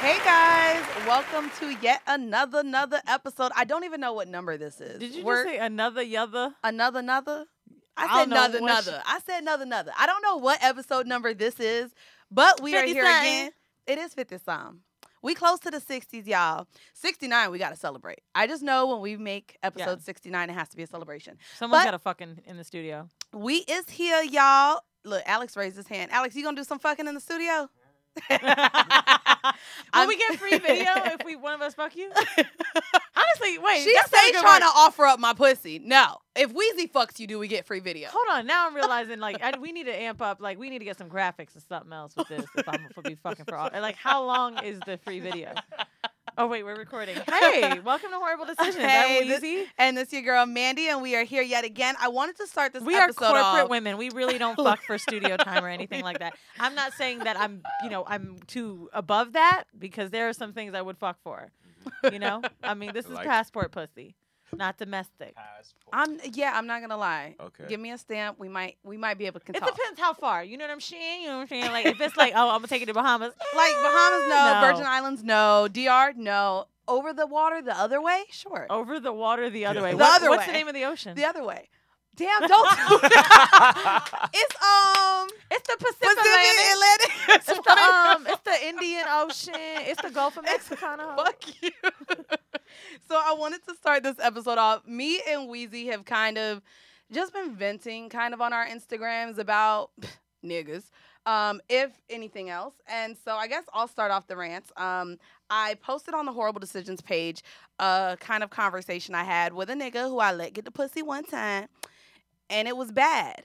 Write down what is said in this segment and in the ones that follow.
Hey guys, welcome to yet another episode. I don't even know what number this is. Did you just say another yother? Another? I said another. I said another. I don't know what episode number this is, but we are here again. It is 50 some. We close to the 60s, y'all. 69, we got to celebrate. I just know when we make episode 69, it has to be a celebration. Someone's got to fucking in the studio. We is here, y'all. Look, Alex raised his hand. Alex, you going to do some fucking in the studio? Will we get free video if one of us fuck you? Honestly, wait. She say trying to offer up my pussy. No. If Weezy fucks you, do we get free video? Hold on. Now I'm realizing, we need to amp up. We need to get some graphics and something else with this if I'm going to be fucking for all. How long is the free video? Oh, wait, we're recording. Hey, welcome to Horrible Decisions. Hey, I'm Weezy. And this is your girl, Mandy, and we are here yet again. I wanted to start this We episode are corporate off. women. We really don't fuck for studio time or anything like that. I'm not saying that I'm too above that, because there are some things I would fuck for. I mean, this is passport pussy, not domestic. I'm not gonna lie. Okay. Give me a stamp. We might be able to It depends how far. You know what I'm saying? If it's I'm gonna take it to Bahamas. Bahamas, no. Virgin Islands, no. DR, no. Over the water, the other way, sure. Over the water, the other way. What's the name of the ocean? The other way. Damn, don't do that. It's the Pacific Atlantic. It's the Indian Ocean. It's the Gulf of Mexico. Fuck you. So I wanted to start this episode off. Me and Weezy have kind of just been venting kind of on our Instagrams about niggas, if anything else. And so I guess I'll start off the rants. I posted on the Horrible Decisions page a kind of conversation I had with a nigga who I let get the pussy one time. And it was bad.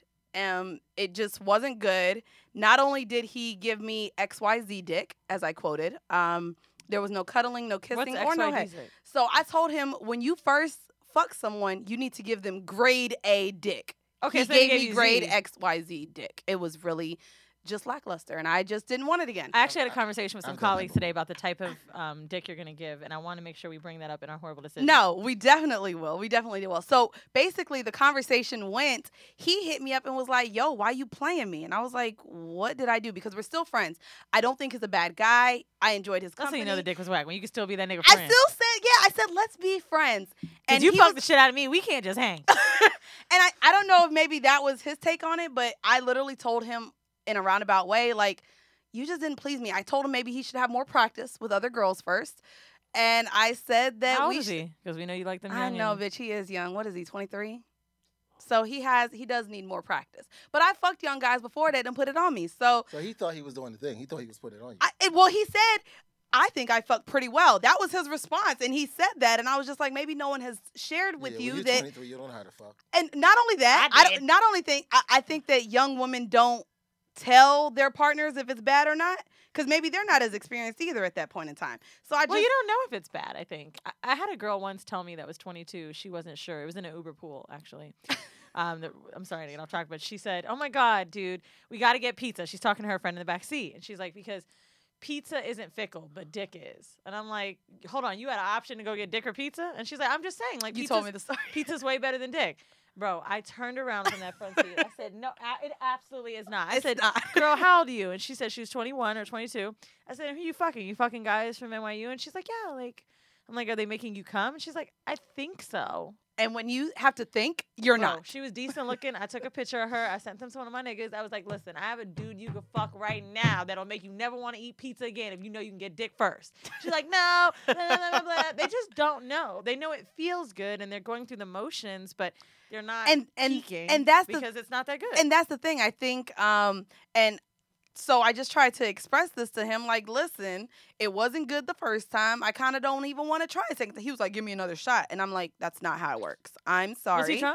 It just wasn't good. Not only did he give me XYZ dick, as I quoted, there was no cuddling, no kissing, or no head. So I told him, when you first fuck someone, you need to give them grade A dick. Okay, he so gave me grade XYZ dick. It was really just lackluster, and I just didn't want it again. I actually had a conversation with some colleagues today about the type of dick you're going to give, and I want to make sure we bring that up in our Horrible Decisions. No, we definitely will. We definitely will. So basically, the conversation went, he hit me up and was like, yo, why you playing me? And I was like, what did I do? Because we're still friends. I don't think he's a bad guy. I enjoyed his company. That's how you know the dick was whack, when you can still be that nigga friend. I said, let's be friends. And you fucked the shit out of me. We can't just hang. And I don't know if maybe that was his take on it, but I literally told him in a roundabout way, you just didn't please me. I told him maybe he should have more practice with other girls first. And I said that How old is he? Because we know you like them young. I know, bitch, he is young. What is he, 23? So he does need more practice. But I fucked young guys before that and put it on me. So he thought he was doing the thing. He thought he was putting it on you. Well, he said, I think I fucked pretty well. That was his response. And he said that. And I was just like, maybe no one has shared with you when that. You're 23, you don't know how to fuck. And not only that, I think that young women don't tell their partners if it's bad or not, because maybe they're not as experienced either at that point in time. So you don't know if it's bad. I think I had a girl once tell me that was 22. She wasn't sure. It was in an Uber pool, actually. I'm sorry to get off track, but she said, "Oh my God, dude, we got to get pizza." She's talking to her friend in the back seat, and she's like, "Because pizza isn't fickle, but dick is." And I'm like, "Hold on, you had an option to go get dick or pizza?" And she's like, "I'm just saying, you told me the story. Pizza's way better than dick." Bro, I turned around from that front seat. I said, no, it absolutely is not. I said, girl, how old are you? And she said she was 21 or 22. I said, who you fucking? You fucking guys from NYU? And she's like, yeah, I'm like, are they making you come? And she's like, I think so. And when you have to think, you're not. She was decent looking. I took a picture of her. I sent them to one of my niggas. I was like, listen, I have a dude you can fuck right now that'll make you never want to eat pizza again if you know you can get dick first. She's like, no, blah, blah, blah, blah. They just don't know. They know it feels good and they're going through the motions, but they're not peaking because it's not that good. And that's the thing. I think, and so I just tried to express this to him, like, listen, it wasn't good the first time. I kind of don't even want to try a second. He was like, give me another shot. And I'm like, that's not how it works. I'm sorry. Was he drunk?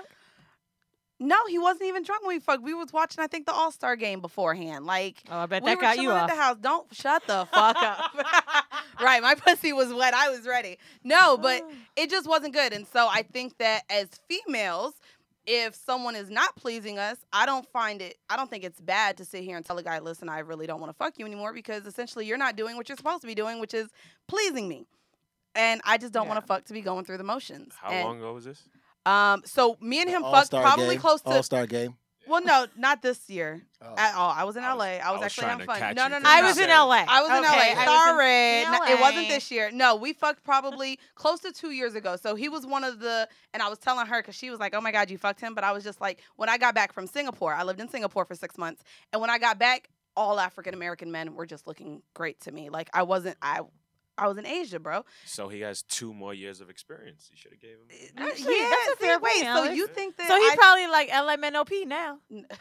No, he wasn't even drunk when we fucked. We was watching, I think, the All-Star game beforehand. Like, oh, I bet that got you off. At the house. Don't shut the fuck up. Right, my pussy was wet. I was ready. No, but it just wasn't good. And so I think that as females, if someone is not pleasing us, I don't think it's bad to sit here and tell a guy, listen, I really don't want to fuck you anymore, because essentially you're not doing what you're supposed to be doing, which is pleasing me. And I just don't want to fuck to be going through the motions. How long ago was this? So me and him fucked probably close to All-Star game. Well, no, not this year Oh. at all. I was in I was- LA. I was I was actually trying having to fun. catch No, you no, no, because I no. was in said- LA. I was in Okay, LA. I was Sorry. in No, it wasn't LA. this year. No, we fucked probably close to 2 years ago. So he was one of the, and I was telling her because she was like, oh my God, you fucked him. But I was just like, when I got back from Singapore, I lived in Singapore for 6 months. And when I got back, all African American men were just looking great to me. Like I was in Asia, bro. So he has 2 more years of experience. You should have gave him. Actually, yeah, that's a fair wait. point, So Alex. you think that So he probably like LMNOP now.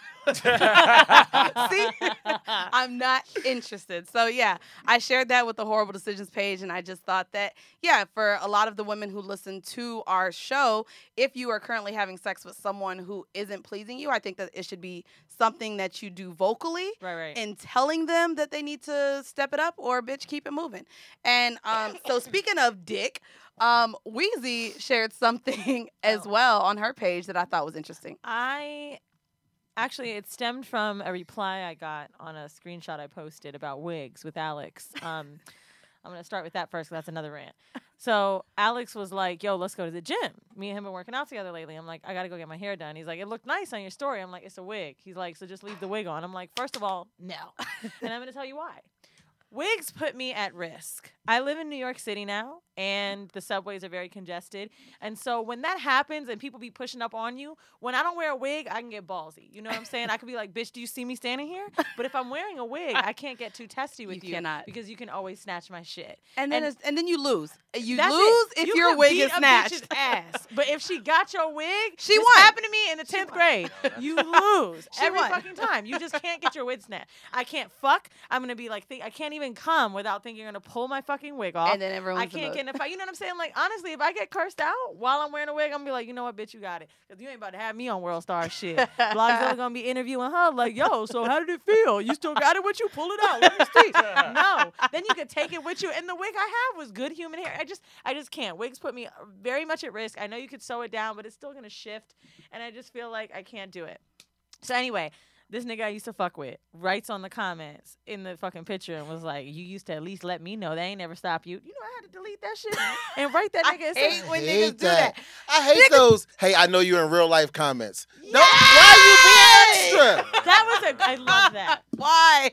See, I'm not interested. So yeah, I shared that with the Horrible Decisions page, and I just thought that yeah, for a lot of the women who listen to our show, if you are currently having sex with someone who isn't pleasing you, I think that it should be something that you do vocally Right. and telling them that they need to step it up or bitch keep it moving. And so speaking of dick, Wheezy shared something as well on her page that I thought was interesting. Actually, it stemmed from a reply I got on a screenshot I posted about wigs with Alex. I'm going to start with that first because that's another rant. So Alex was like, yo, let's go to the gym. Me and him been working out together lately. I'm like, I got to go get my hair done. He's like, it looked nice on your story. I'm like, it's a wig. He's like, so just leave the wig on. I'm like, first of all, no. And I'm going to tell you why. Wigs put me at risk. I live in New York City now, and the subways are very congested. And so when that happens and people be pushing up on you, when I don't wear a wig, I can get ballsy. You know what I'm saying? I could be like, bitch, do you see me standing here? But if I'm wearing a wig, I can't get too testy with you. Cannot. Because you can always snatch my shit. And then then you lose. You That's lose it. if You your could wig beat is a snatched. bitch's ass. But if she got your wig, She this won. happened to me in the 10th grade. You lose She every won. fucking time. You just can't get your wig snatched. I can't fuck. I'm gonna be like, I can't even come without thinking you're gonna pull my fucking wig off. And then everyone's I can't get in a fight. You know what I'm saying? Like honestly, if I get cursed out while I'm wearing a wig, I'm gonna be like, you know what, bitch, you got it. Cause you ain't about to have me on World Star shit. Blogzilla gonna be interviewing her like, yo, so how did it feel? You still got it with you? Pull it out. Let me see. No. Then you could take it with you. And the wig I have was good human hair. I just can't. Wigs put me very much at risk. I know you could sew it down, but it's still gonna shift. And I just feel like I can't do it. So anyway, this nigga I used to fuck with writes on the comments in the fucking picture and was like, you used to at least let me know. They ain't never stop you. You know I had to delete that shit and write that nigga. and say, hate when I niggas hate do that. I hate those. Hey, I know you in real life comments. Yes! No, why are you being extra? I love that. Why?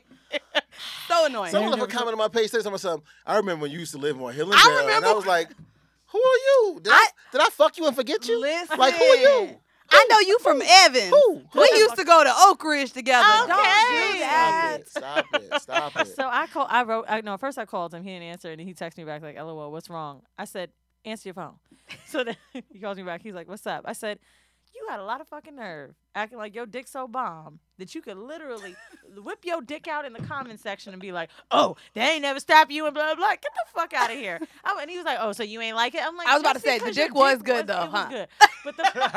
So annoying. Someone left a comment on my page saying something. I remember when you used to live on Hillendale, and remember- I was like, "Who are you? Did I fuck you and forget you? Listen. Like, who are you? I know you from Evans. Who? We used to go to Oak Ridge together. Okay. Don't do that. Stop it! Stop it! So first I called him. He didn't answer, and he texted me back like, LOL, what's wrong? I said, answer your phone. So then he calls me back. He's like, what's up? I said, you got a lot of fucking nerve acting like your dick's so bomb that you could literally whip your dick out in the comment section and be like, oh, they ain't never stop you and blah, blah, blah. Get the fuck out of here. And he was like, oh, so you ain't like it? I'm like, I was about to just say, the because your dick was good, though, it huh? was good. But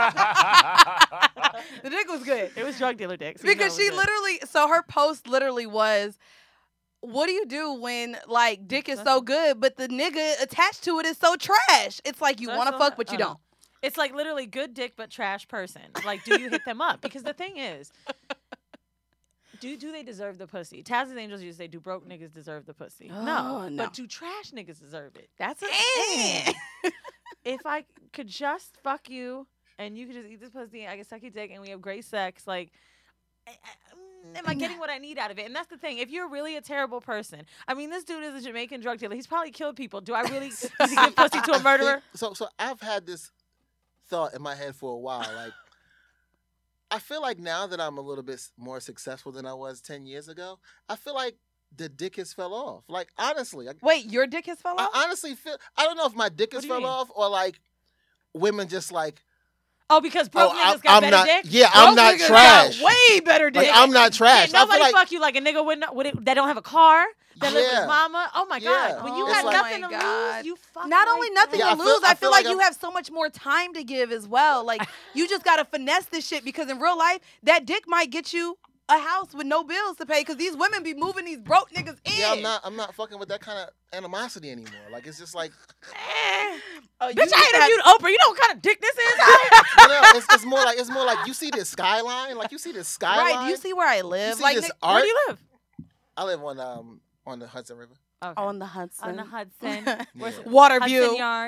The dick was good. it was drug dealer dick. So you know Because it was she good. literally, so her post literally was, what do you do when like dick is so good, but the nigga attached to it is so trash? It's like you So want to that's all fuck, but you I- don't. It's like literally good dick but trash person. Like, do you hit them up? Because the thing is, do they deserve the pussy? Taz's Angels used to say, do broke niggas deserve the pussy? Oh, No. no. But do trash niggas deserve it? That's a And if I could just fuck you and you could just eat this pussy and I can suck your dick and we have great sex, like, am I getting what I need out of it? And that's the thing. If you're really a terrible person, I mean, this dude is a Jamaican drug dealer. He's probably killed people. Do I really need to give pussy to a murderer? So I've had this thought in my head for a while. Like, I feel like now that I'm a little bit more successful than I was 10 years ago, I feel like the dick has fell off. Like, honestly. Wait, your dick has fell off? I honestly feel, I don't know if my dick has do you fell mean? off or like women just like, Oh, because broke oh, niggas got I'm better not, dick? yeah, I'm Broke not niggas trash. got way better dick. Like, I'm not trash. Can't I nobody feel like, fuck you like a nigga that don't have a car, that live with Yeah. his mama. Oh my Yeah. God. When you It's had like- nothing Oh to my God. lose, you fuck Not like only nothing that. Yeah, to I feel- lose, I I feel feel like like you I'm- have so much more time to give as well. Like you just gotta finesse this shit because in real life, that dick might get you a house with no bills to pay because these women be moving these broke niggas in. yeah, I'm not fucking with that kind of animosity anymore. Like, it's just like, Oh, you Bitch, I used to have- interviewed Oprah. You know what kind of dick this is? you know, it's more like you see this skyline, like you see this skyline. Right, do you see where I live? see Like this Nick- art? Where do you live? I live on the Hudson River. Okay. on the Hudson. On the Hudson. Where's Yeah. it? Water Hudson view. Yards.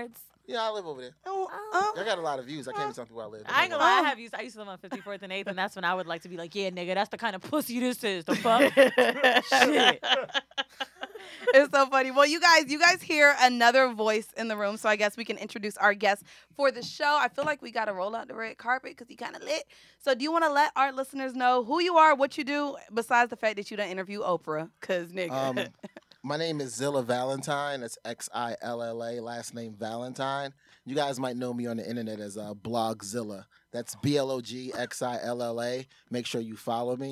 Yeah, I live over there. Oh, I got a lot of views. I can't even tell people where I live. I ain't gonna lie, I used to live on 54th and 8th, and that's when I would like to be like, yeah, nigga, that's the kind of pussy this is. The fuck? Shit. It's so funny. Well, you guys hear another voice in the room, so I guess we can introduce our guest for the show. I feel like we got to roll out the red carpet because he kind of lit. So do you want to let our listeners know who you are, what you do, besides the fact that you done interview Oprah? Because, nigga. My name is Zilla Valentine. That's Xilla, last name Valentine. You guys might know me on the internet as Blogzilla. That's BLOGXILLA. Make sure you follow me.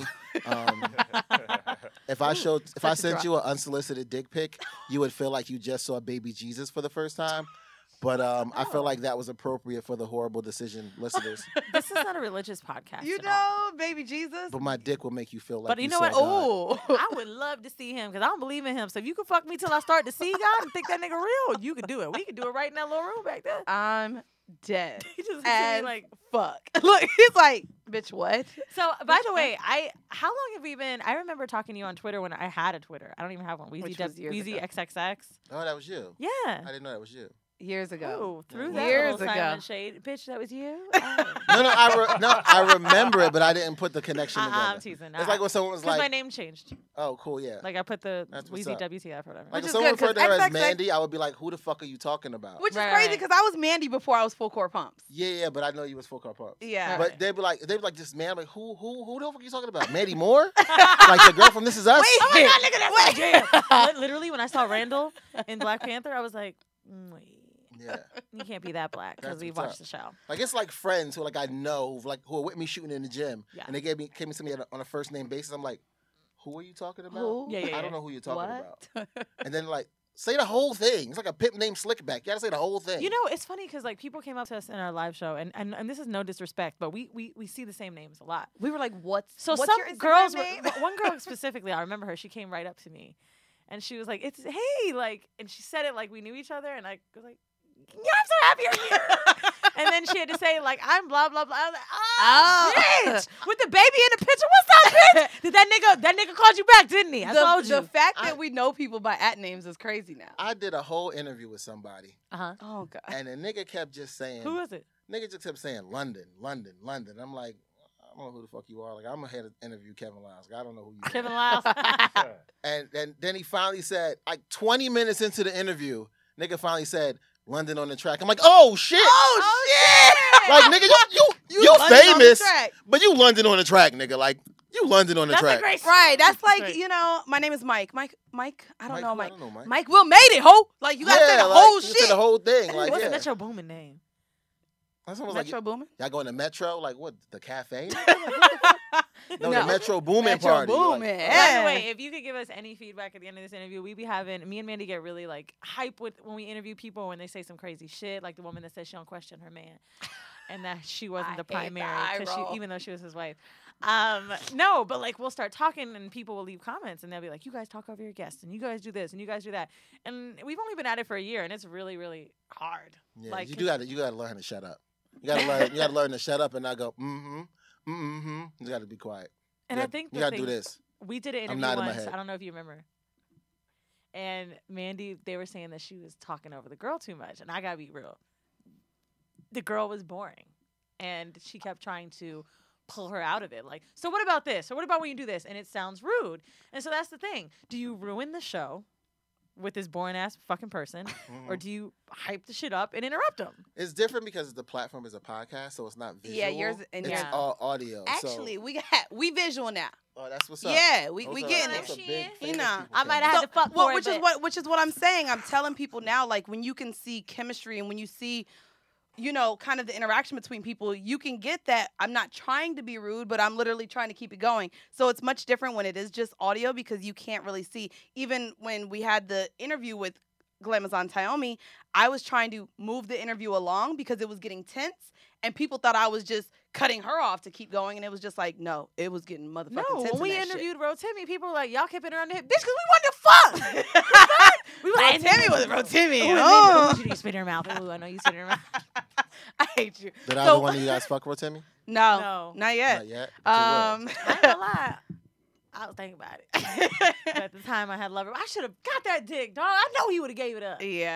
If I sent you an unsolicited dick pic, you would feel like you just saw baby Jesus for the first time. But I feel like that was appropriate for the Horrible Decision listeners. This is not a religious podcast. You at all. know, baby Jesus. But my dick will make you feel like But you know saw what? God. Oh. I would love to see him because I don't believe in him. So if you can fuck me till I start to see God and think that nigga real, you can do it. We can do it right in that little room back there. I'm dead. He just looks As at me like, fuck. Look, he's like, bitch, what? So, by the way, how long have we been? I remember talking to you on Twitter when I had a Twitter. I don't even have one. Which was years Weezy ago. XXX. Oh, that was you. Yeah. I didn't know that was you. Years ago. Oh, through Yeah. that Years little ago. silent shade. Bitch, that was you? Oh. No, I remember it, but I didn't put the connection together. I'm teasing. It's like when someone was Because my like, name changed. "Oh, cool, yeah." Like I put the That's what's Weezy up. WTF or whatever. Like Which if is someone good, 'cause referred to her as XXX Mandy, I would be like, "Who the fuck are you talking about?" Which is Right, crazy right. because I was Mandy before I was Full Core Pumps. Yeah, but I know you was full car pump. Yeah. But they'd be like, this man. I'm like, who the fuck are you talking about? Mandy Moore? Like the girl from This Is Us? Wait. Oh my God, nigga, that's my jam. Literally, when I saw Randall in Black Panther, I was like, wait, Yeah. you can't be that black because That's we what's watched the show. Like it's like friends who like I know who are with me shooting in the gym, Yeah. and they came to me on a first name basis. I'm like, who are you talking about? Who? Yeah, yeah, I don't know who you're talking What? about. And then like say the whole thing. It's like a pimp named Slickback. You gotta say the whole thing. You know, it's funny because like people came up to us in our live show, and this is no disrespect, but we see the same names a lot. We were like, what's So what's some your Instagram girls, name? one girl specifically, I remember her. She came right up to me, and she was like, "It's hey," like, and she said it like we knew each other, and I was like, "Yeah, I'm so happy you're here." And then she had to say like, "I'm blah blah blah." I was like, Oh. bitch, with the baby in the picture. What's up, bitch? Did that nigga called you back, didn't he? I told you. The fact that we know people by at names is crazy now. I did a whole interview with somebody, Uh-huh. Oh God. and the nigga kept just saying, Who was it? nigga just kept saying London, London, London. I'm like, I don't know who the fuck you are. Like I'm gonna have to interview Kevin Lyles. Like, I don't know who you are. Kevin Lyles. And then he finally said, like 20 minutes into the interview, nigga finally said, London on the track. I'm like, oh shit! Oh, shit! Like nigga, you London on the famous, track. but you London on the track, nigga. Like you London on the That's track. a great Right. That's like, Right. you know, my name is Mike. Mike. I don't know Mike. I don't know, Mike. Mike Will made it, ho. Like you gotta say the whole you shit. said the whole thing. Like What's yeah. the Metro Boomin name? That's almost Metro like Boomin. y'all going to Metro? Like what? The cafe? No. No, the Metro Boomin Metro party. You're like, Boomin. By Yeah. the way, if you could give us any feedback at the end of this interview, me and Mandy get really like hype with when we interview people when they say some crazy shit, like the woman that says she don't question her man, and that she wasn't I the hate the primary eye roll. even though she was his wife. No, but like we'll start talking and people will leave comments and they'll be like, "You guys talk over your guests and you guys do this and you guys do that," and we've only been at it for a year and it's really really hard. Yeah, Like, you gotta learn how to shut up. You gotta learn to shut up and not go, You gotta be quiet. And You I gotta- think you the gotta do thing- this. We did an I'm interview nodding my once. head. I don't know if you remember. And Mandy, they were saying that she was talking over the girl too much. And I gotta be real. The girl was boring. And she kept trying to pull her out of it. Like, so what about this? Or what about when you do this? And it sounds rude. And so that's the thing. Do you ruin the show with this boring ass fucking person? Or do you hype the shit up and interrupt them? It's different because the platform is a podcast, so it's not visual. Yeah, yours and it's yeah. all audio. Actually, so, we visual now. oh, that's what's up. Yeah, we Those are- getting those it. are big You famous know. people I might coming. have had to fuck well, for which it, is but- which is what I'm saying. I'm telling people now, like when you can see chemistry and when you see, you know, kind of the interaction between people, you can get that. I'm not trying to be rude, but I'm literally trying to keep it going. So it's much different when it is just audio because you can't really see. Even when we had the interview with Glamazon Tayomi, I was trying to move the interview along because it was getting tense, and people thought I was just cutting her off to keep going, and it was just like, no, it was getting motherfucking No, tense. when we in that interviewed Rotimi, people were like, y'all kept it around the hip. Bitch, because we wanted to fuck. We were like, Rotimi was Rotimi. Ooh, Oh. and then, you spit in her mouth. Ooh, I know you spit in her mouth. I hate you. Did So- either one of you guys fuck Rotimi? No, No. not yet. Not yet. I ain't gonna lie. I was thinking about it. But at the time, I had lover. I should have got that dick, dog. I know he would have gave it up. yeah.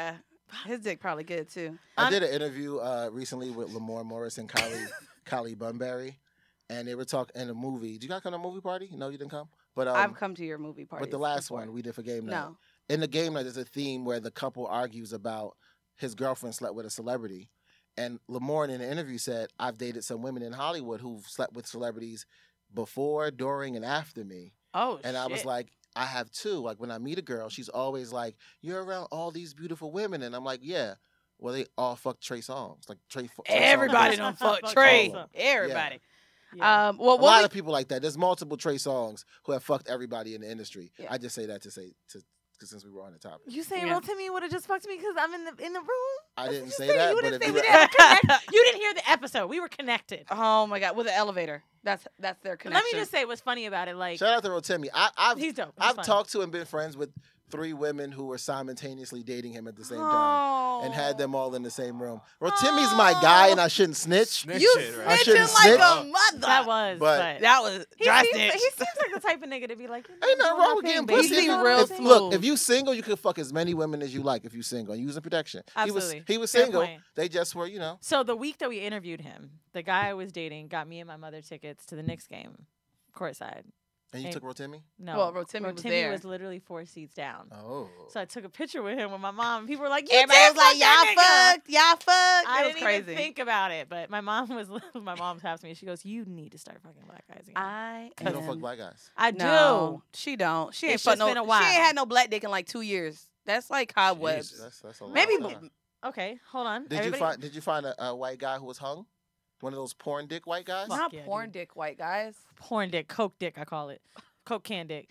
His dick probably good too. I did an interview recently with Lamar Morris and Kylie Bunbury, and they were talking in a movie. Did you guys come to a movie party? No, you didn't come. But I've come to your movie party. But the last one we did for game night. No. In the game night, there's a theme where the couple argues about his girlfriend slept with a celebrity, and Lamar in an interview said, "I've dated some women in Hollywood who've slept with celebrities before, during, and after me." Oh, And I was like, I have too. Like when I meet a girl, she's always like, "You're around all these beautiful women," and I'm like, "Yeah." Well, they all fuck Trey Songz. Like Trey Songz everybody is- don't fuck Fuck Trey. all of Everybody. Yeah. Well, a lot of people like that. There's multiple Trey Songz who have fucked everybody in the industry. Yeah. I just say that to since we were on the topic. You saying Yeah. Real Timmy would have just fucked me because I'm in the room? I That's didn't what say you said. that, You but didn't if say you we were- didn't connect. You didn't hear the episode. We were connected. Oh my God, with the elevator. That's their connection. Let me just say what's funny about it. Like Shout out to Rotimi. I've he's dope. He's I've fun. talked to and been friends with 3 women who were simultaneously dating him at the same time Oh. and had them all in the same room. Rotimi's my guy, and I shouldn't snitch. Snitch You it, I right? shouldn't snitching like snitch. a mother. That was, But- That was he dry seems, snitch. he seems like the type of nigga to be like, Ain't nothing wrong with getting pussy. He seem If- real if- smooth. Look, if you single, you can fuck as many women as you like if you single. And using protection. Absolutely. He was Fair single. point. They just were, So the week that we interviewed him, the guy I was dating got me and my mother tickets to the Knicks game, courtside. And you Hey. took Rotimi? No, Well, Rotimi was there. was literally 4 seats down. Oh. So I took a picture with him with my mom. People were like, "You Everybody did was like, fuck that nigga." y'all fucked. I It was didn't crazy. even think about it, but my mom was my mom's half to me. She goes, "You need to start fucking black guys again." I You don't am- fuck black guys. I No, she don't. She ain't It's fucked just been a while. She ain't had no black dick in like 2 years. That's like cobwebs. Jeez, that's a lot Maybe. of time. do. Okay, hold on. Did you find a white guy who was hung? One of those porn dick white guys? Fuck Not yeah, porn dude. dick white guys. porn dick, Coke dick? I call it Coke can dick.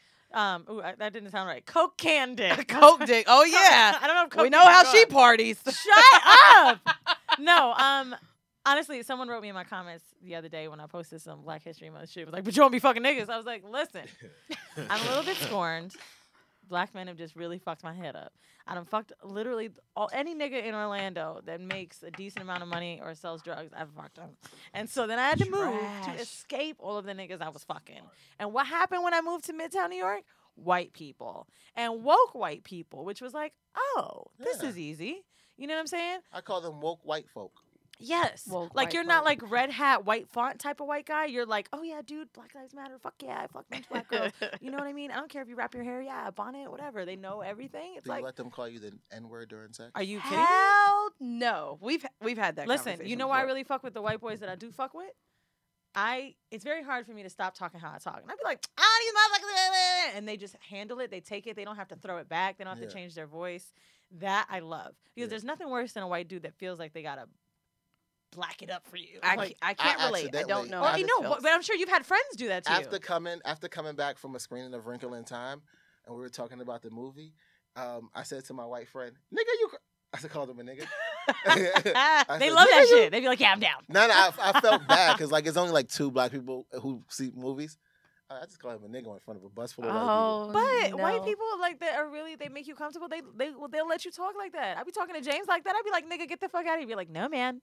That didn't sound right. Coke can dick. Coke dick. Oh yeah. I don't know if Coke We know dick how is she gone. parties. Shut up. No, honestly, someone wrote me in my comments the other day when I posted some Black History Month shit. Was like, "But you won't be fucking niggas." I was like, "Listen, I'm a little bit scorned. Black men have just really fucked my head up. I done fucked literally any nigga in Orlando that makes a decent amount of money or sells drugs. I've fucked them, and so then I had to move to Trash. escape all of the niggas I was fucking. And what happened when I moved to Midtown New York? White people and woke white people, which was like, oh, this Yeah. is easy. You know what I'm saying? I call them woke white folk. Yes. Woke Like white you're not folk. like red hat, white font type of white guy. You're like, oh yeah, dude, Black Lives Matter. Fuck yeah, I fuck bunch of black girls. You know what I mean? I don't care if you wrap your hair, yeah, bonnet, whatever. They know everything. It's Do like, you let them call you the N-word during sex? are you kidding me? Hell no. We've had that. Listen, you conversation know why I before. really fuck with the white boys that I do fuck with? It's very hard for me to stop talking how I talk. And I'd be like, these motherfuckers, and they just handle it. They take it. They don't have to throw it back. They don't have Yeah. to change their voice. That I love. Because Yeah. there's nothing worse than a white dude that feels like they gotta black it up for you. I, Like, I can't I relate. I don't accidentally- know. or, how you this know, feels. but I'm sure you've had friends do that to After you. coming back from a screening of Wrinkle in Time, and we were talking about the movie, I said to my white friend, "Nigga, you." I called him a nigga. They said, love that "Nigga, you-" shit. They be like, yeah, I'm down. No, I felt bad because like it's only like 2 black people who see movies. I just call him a nigga in front of a bus full of white Oh, But white no. people like that are really they make you comfortable. They'll let you talk like that. I be talking to James like that. I be like, nigga, get the fuck out of here. Be like, no, man.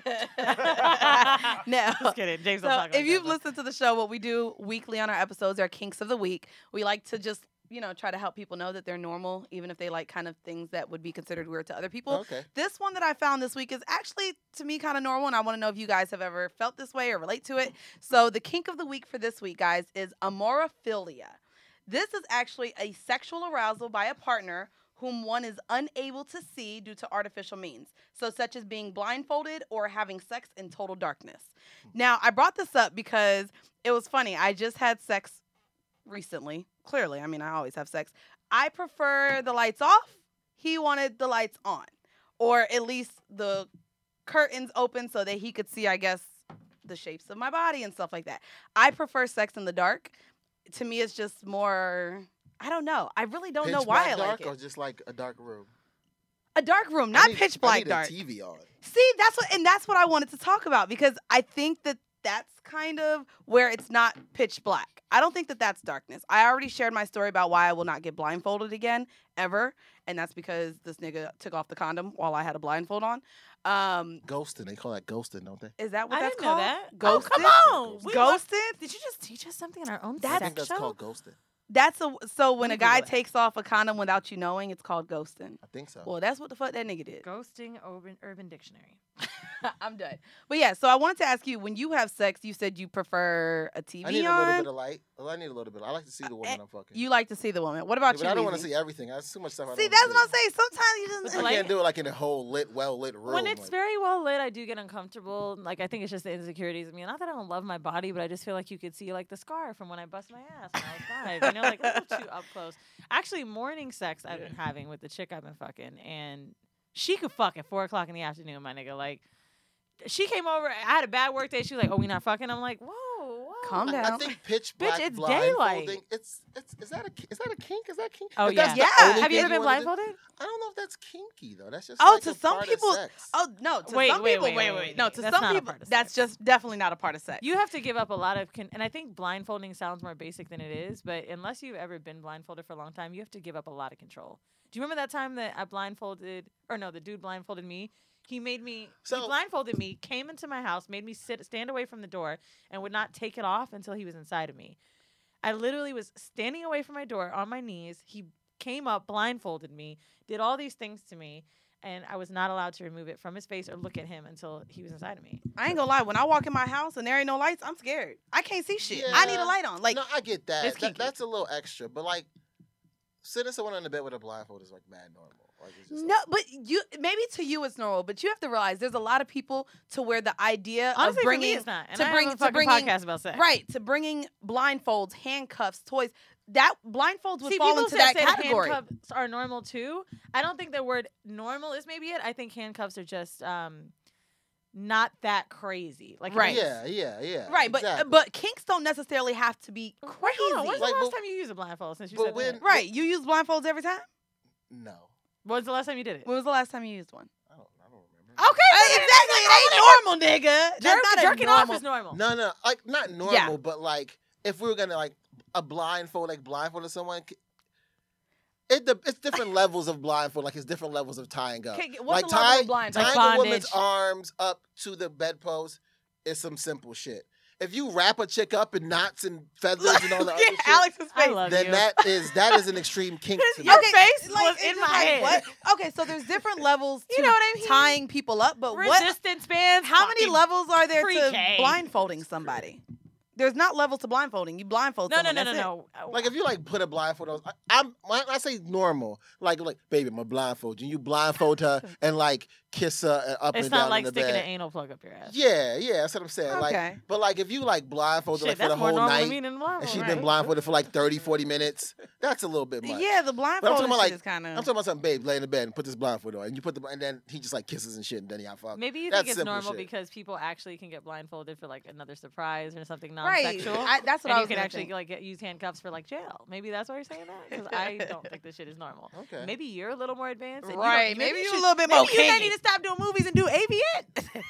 No. Just kidding. James don't So talk like if you've that, but- listened to the show, what we do weekly on our episodes are kinks of the week. We like to just, try to help people know that they're normal, even if they like kind of things that would be considered weird to other people. people. Okay. This one that I found this week is actually, to me, kind of normal, and I want to know if you guys have ever felt this way or relate to it. So the kink of the week for this week, guys, is amorophilia. This is actually a sexual arousal by a partner whom one is unable to see due to artificial means, so such as being blindfolded or having sex in total darkness. Now, I brought this up because it was funny. I just had sex recently. Clearly, I mean, I always have sex. I prefer the lights off. He wanted the lights on, or at least the curtains open so that he could see, I guess, the shapes of my body and stuff like that. I prefer sex in the dark. To me, it's just more, I don't know. I really don't know Pitch why black I like dark it. or just like a dark room? A dark room, I not need- pitch I black need dark. A TV on. See, that's what I wanted to talk about, because I think that's kind of where it's not pitch black. I don't think that's darkness. I already shared my story about why I will not get blindfolded again, ever. And that's because this nigga took off the condom while I had a blindfold on. Ghosting. They call that ghosting, don't they? Is that what I that's didn't know called? that. Ghosted? Oh, come on. We Ghosted? Did you just teach us something on our own I sex think that's show? called ghosting. So when me a guy Google that. takes off a condom without you knowing, it's called ghosting. I think so. Well, that's what the fuck that nigga did. Ghosting Urban Dictionary. I'm done. But yeah, so I wanted to ask you, when you have sex, you said you prefer a TV I need a little on. bit of light. Well, I need a little bit. I like to see the woman I'm fucking. You like to see the woman. What Yeah, about but you? I don't want to Weezy? see everything. There's too much stuff. I See, don't that's wanna what I'm see. saying. Sometimes you just. I Like- can't do it like in a whole well lit room. When it's like, very well lit, I do get uncomfortable. Like, I think it's just the insecurities of me. Not that I don't love my body, but I just feel like you could see like the scar from when I bust my ass when I was 5. You know, like a little too up close. Actually, morning sex I've been having with the chick I've been fucking, and she could fuck at 4:00 in the afternoon, my nigga. Like, she came over. I had a bad work day. She was like, "Oh, we not fucking." I'm like, "Whoa, Calm I down. think pitch Bitch, black it's blindfolding. daylight. Is that a kink? Is that kink? Oh, If that's yeah. the Yeah. only Have you thing ever been wanna do- blindfolded? I don't know if that's kinky though. That's just Oh, like to a some part people. Of sex. Oh no, to Wait, some wait, people. wait. No, to That's some not a people, part of that's sex. just definitely not a part of sex. You have to give up a lot of, and I think blindfolding sounds more basic than it is, but unless you've ever been blindfolded for a long time, you have to give up a lot of control. Do you remember that time that the dude blindfolded me? He blindfolded me, came into my house, made me stand away from the door, and would not take it off until he was inside of me. I literally was standing away from my door on my knees. He came up, blindfolded me, did all these things to me, and I was not allowed to remove it from his face or look at him until he was inside of me. I ain't gonna lie. When I walk in my house and there ain't no lights, I'm scared. I can't see shit. I need a Yeah. light on. Like, no, I get that. It's kinky. That's a little extra, but like sitting someone on the bed with a blindfold is like mad normal. Like, it's just no, like, but maybe to you it's normal, but you have to realize there's a lot of people to where the idea Honestly, of for me, bringing it's not. And to I bring- have a to fucking bringing- podcast about sex. right to bringing blindfolds, handcuffs, toys. That blindfolds would See, fall people into that say category. handcuffs are normal too. I don't think the word normal is maybe it. I think handcuffs are just not that crazy. Like, Right. Yeah. Right, exactly. but kinks don't necessarily have to be Wait, crazy. hold on. When's Like, the last but- time you used a blindfold? Since you but said when- that. Right, you use blindfolds every time. no, When's the last time you did it? When was the last time you used one? I don't remember. Okay, Exactly, it ain't normal, nigga. That's not a jerking off normal- is normal. No, like not normal, but like if we were gonna like a blindfold someone. It's different levels of blindfold. Like it's different levels of tying up. Okay, what's like the level of blindfold? tying Like a woman's bondage. arms up to the bedpost is some simple shit. If you wrap a chick up in knots and feathers and all the other Yeah, shit, Alex's I face. love then you. that is an extreme kink to me. Your face like, was it's in just my like, head. what? Okay, so there's different levels to You know what I mean? tying people up, but what? Resistance bands. How many fucking- levels are there to pre-K. blindfolding somebody? There's not levels to blindfolding. You blindfold No, someone. no. that's it. Like if you like put a blindfold on, when I say normal, like baby, I'm gonna blindfold you. You blindfold her and like kiss her up It's and not down like in the sticking bed. an anal plug up your ass. Yeah, that's what I'm saying. Okay. Like, but like if you like blindfolded Shit, like for the that's more whole normal to night, me than and blindfold. she's right. been blindfolded for like 30, 40 minutes, that's a little bit much. Yeah, the But I'm blindfolding talking about shit like is kind I'm of. talking about something, babe, lay in the bed and put this blindfold on, and you put and then he just like kisses and shit, and then y'all fuck. Maybe you That's think it's simple normal shit. because people actually can get blindfolded for like another surprise or something Right. non-sexual. That's what and I you was can gonna actually think. like use handcuffs for like jail. Maybe that's why you're saying that. Because I don't think this shit is normal. Okay. Maybe you're a little more advanced. And Right, You don't, maybe you you're a should- little bit more Maybe you kinky. need to stop doing movies and do AVN.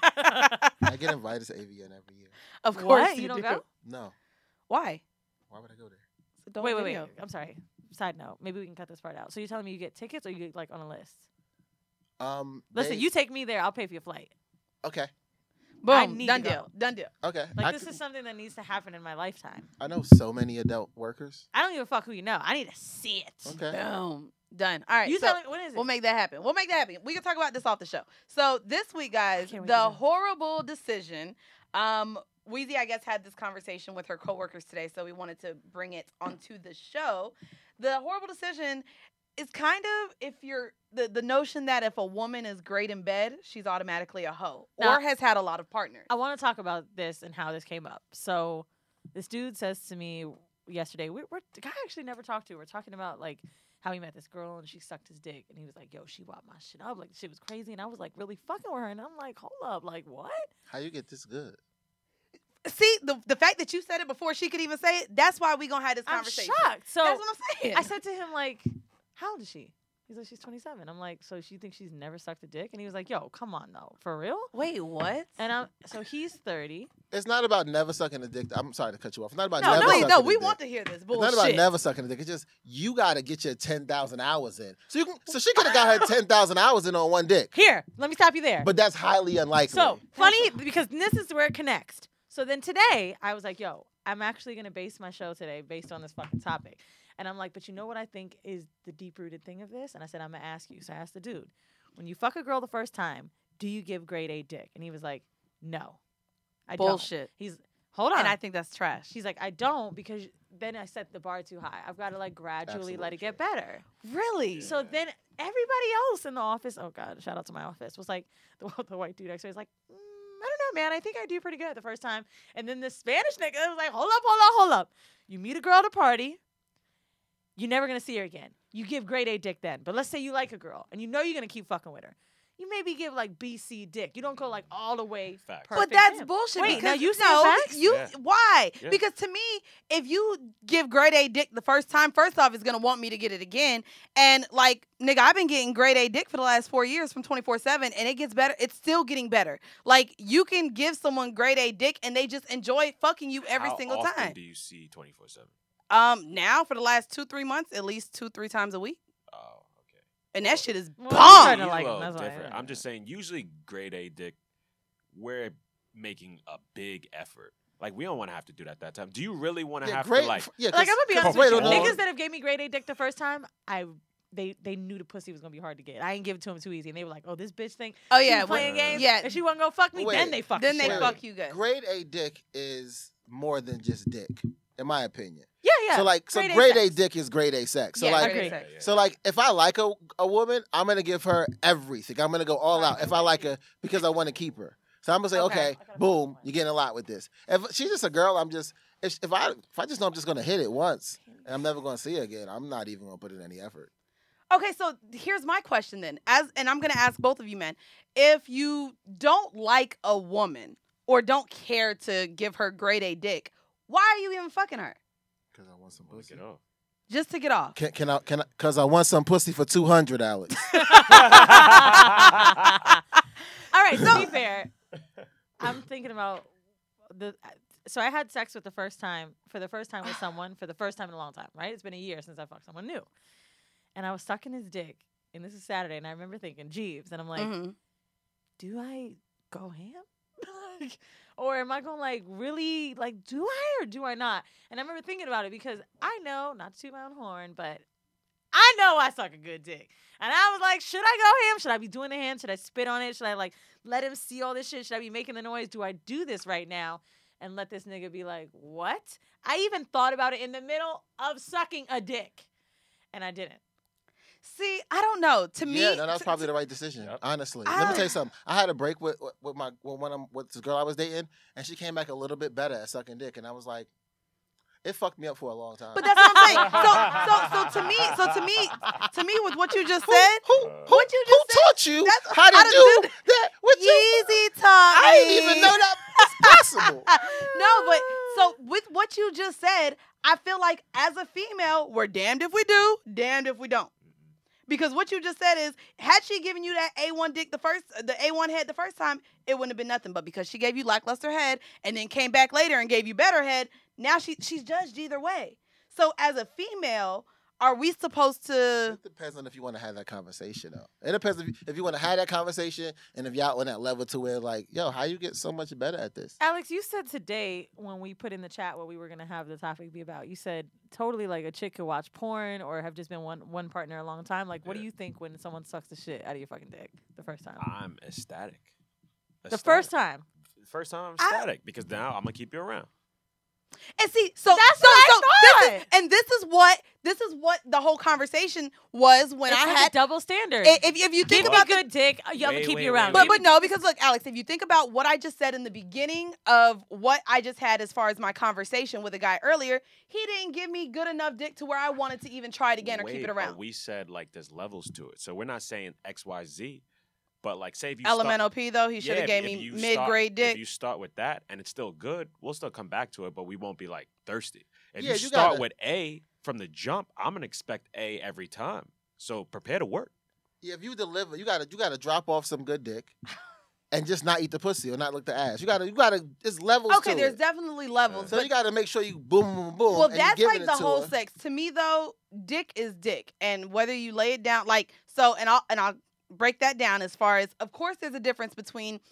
I get invited to AVN every year. Of course, What? You don't do. go? No, Why? why would I go there? Don't Wait. video. I'm sorry. Side note. Maybe we can cut this part out. So you're telling me you get tickets or you get like on a list? Listen, They- you take me there. I'll pay for your flight. Okay. I Boom. need Done to deal. go. Done deal. Okay. Like I this could- is something that needs to happen in my lifetime. I know so many adult workers. I don't give a fuck who you know. I need to see it. Okay. Boom. Done. All right. You so tell me when is it? we'll make that happen. We'll make that happen. We can talk about this off the show. So this week, guys, can't wait the to know. horrible decision. Weezy, I guess, had this conversation with her coworkers today, so we wanted to bring it onto the show. The horrible decision is kind of if you're the notion that if a woman is great in bed, she's automatically a hoe Now- or has had a lot of partners. I want to talk about this and how this came up. So, this dude says to me yesterday, we're the guy I actually never talked to. We're talking about like how he met this girl and she sucked his dick, and he was like, "Yo, she whopped my shit up, like shit was crazy," and I was like really fucking with her, and I'm like, "Hold up, like what?" How you get this good? See, the fact that you said it before she could even say it, that's why we gonna have this I'm conversation. shocked. So That's what I'm saying. I said to him like, "How old is she?" He's like, "She's 27." I'm like, "So she thinks she's never sucked a dick?" And he was like, "Yo, come on though, for real?" Wait, what? And so he's 30. It's not about never sucking a dick. I'm sorry to cut you off. It's not about No, never no, sucking no. a We dick. want to hear this It's bullshit. not about never sucking a dick. It's just you got to get your 10,000 hours in. So she could have got her 10,000 hours in on one dick, Here, let me stop you there. but that's highly unlikely. So funny because this is where it connects. So then today I was like, "Yo, I'm actually going to base my show today based on this fucking topic. And I'm like, but you know what I think is the deep-rooted thing of this? And I said, I'm going to ask you. So I asked the dude, when you fuck a girl the first time, do you give grade A dick? And he was like, no. I Bullshit. don't. Hold on. And I think that's trash. He's like, I don't, because then I set the bar too high. I've got to like gradually let it get better. Really? So then everybody else in the office, oh God, shout out to my office, was like, the white dude actually was like, I don't know, man. I think I do pretty good the first time. And then the Spanish nigga was like, hold up. You meet a girl at a party. You're never going to see her again. You give grade A dick then. But let's say you like a girl and you know you're going to keep fucking with her. You maybe give like BC dick. You don't go like all the way. Facts. But that's Damn. bullshit. Wait, because now you saying facts? Yeah. Why? Yeah. Because to me, if you give grade A dick the first time, first off, it's gonna want me to get it again. And like, nigga, I've been getting grade A dick for the last 4 years from 24/7, and it gets better. It's still getting better. Like, you can give someone grade A dick, and they just enjoy fucking you every single How often time. do you see 24/7? Now for the last 2-3 months, at least 2-3 times a week, Oh, okay. and that shit is Well, bomb. I'm starting to like A him, little that's why, different. yeah. I'm just saying, usually grade A dick, we're making a big effort. Like, we don't want to have to do that time. Do you really want to have to, like... Like, I'm gonna be honest Wait, with you. hold on. Niggas that have gave me grade A dick the first time, they knew the pussy was gonna be hard to get. I ain't give it to them too easy, and they were like, "Oh, this bitch think Oh she yeah, was playing games, yeah. and she wasn't gonna fuck me." Wait, then they fuck. Then the they shit out fuck of me. you good. Grade A dick is more than just dick, in my opinion. Yeah. So Grade A grade A sex. dick is grade A sex. So Yeah, like, grade A agree. sex. so like, if I like a woman, I'm gonna give her everything. I'm gonna go all out if I like her because I want to keep her. So I'm gonna say, Okay. okay, boom, you're getting a lot with this. If she's just a girl, I'm just if I just know I'm just gonna hit it once and I'm never gonna see her again, I'm not even gonna put in any effort. Okay, so here's my question then. And I'm gonna ask both of you men. If you don't like a woman or don't care to give her grade A dick, why are you even fucking her? Because I want some Wanna pussy. get off. Just to get off. Can I? Because I want some pussy for 200, Alex. All right. To be fair, I'm thinking about the. So I had sex with the first time with someone for the first time in a long time. Right? It's been a year since I fucked someone new, and I was sucking his dick. And this is Saturday, and I remember thinking, Jeeves, and I'm like, Mhm. do I go ham? Or am I going like really like do I or do I not? And I remember thinking about it because I know, not to toot my own horn, but I know I suck a good dick. And I was like, should I go ham? Should I be doing the hand? Should I spit on it? Should I like let him see all this shit? Should I be making the noise? Do I do this right now? And let this nigga be like, what? I even thought about it in the middle of sucking a dick. And I didn't. See, I don't know. To me, Yeah, no, that's probably the right decision. Yep. Honestly, let me tell you something. I had a break with this girl I was dating, and she came back a little bit better at sucking dick, and I was like, it fucked me up for a long time. But that's what I'm saying. So to me, with what you just said, what you Who just said, taught you that's how to how to do do that with you? Yeezy taught me. I didn't even know that was possible. No, but so with what you just said, I feel like as a female, we're damned if we do, damned if we don't. Because what you just said is, had she given you that A1 dick the A1 head the first time, it wouldn't have been nothing. But because she gave you lackluster head and then came back later and gave you better head, now she's judged either way. So as a female, are we supposed to? It depends on if you want to have that conversation, though. It depends if you want to have that conversation and if y'all on that level to where, like, yo, how you get so much better at this? Alex, you said today when we put in the chat what we were going to have the topic be about, you said totally like a chick could watch porn or have just been one partner a long time. Like, what do you think when someone sucks the shit out of your fucking dick the first time? I'm ecstatic. The first time. First time I'm ecstatic because now I'm going to keep you around. And see, so That's what I thought. This is what the whole conversation was when It's I like had a double standard. If you Give think me about good dick, I'm gonna Wait, keep wait, you around. wait, But no, because look, Alex, if you think about what I just said in the beginning of what I just had as far as my conversation with a guy earlier, he didn't give me good enough dick to where I wanted to even try it again or keep Wait, it but around. we said like there's levels to it. So we're not saying X, Y, Z. But like say if you start, LMNOP though, he should have gave me mid-grade dick. If you start with that and it's still good, we'll still come back to it, but we won't be like thirsty. If Yeah, you you start gotta- with A from the jump, I'm gonna expect A every time. So prepare to work. Yeah, if you deliver, you gotta drop off some good dick and just not eat the pussy or not look the ass. You gotta. It's levels. Okay, to there's it. definitely levels. So but you gotta make sure you boom, boom, boom. well, and that's you're like giving the it to whole her. sex. To me though, dick is dick, and whether you lay it down, like so, and I'll break that down as far as, of course, there's a difference between